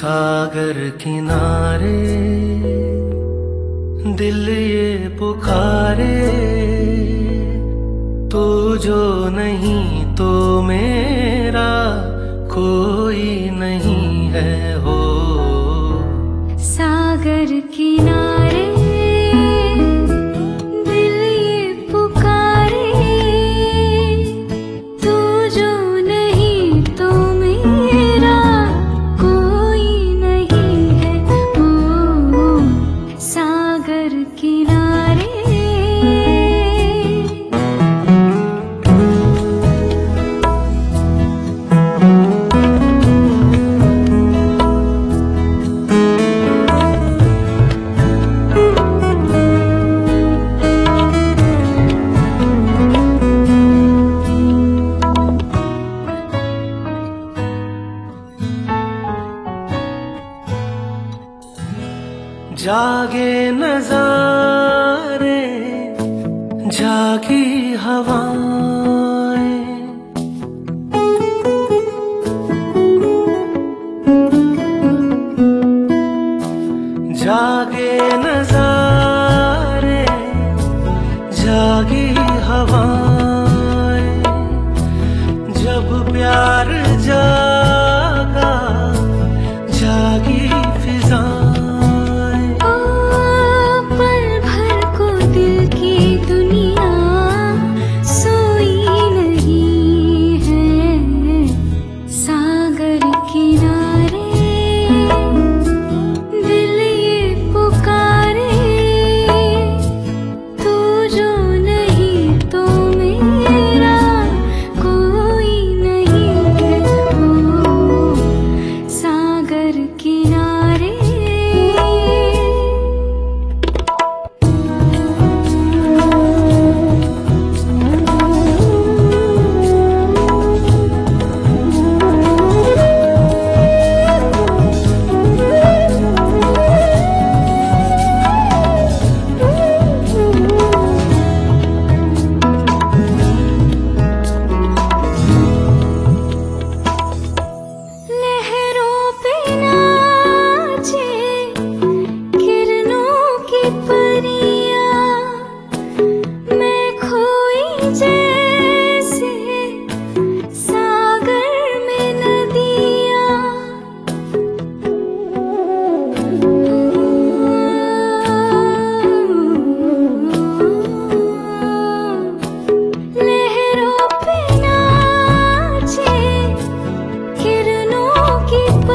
सागर किनारे दिल ये पुकारे, तू जो नहीं तो मेरा कोई नहीं है हो। सागर किनारे दिल ये पुकारे, तू जो नहीं तो मेरा कोई नहीं है हो। सागर किनारे जागे नजारे जागी हवाएं, जागे नजारे जागी हवाएं, जब प्यार जागा जागी फिजाएं। की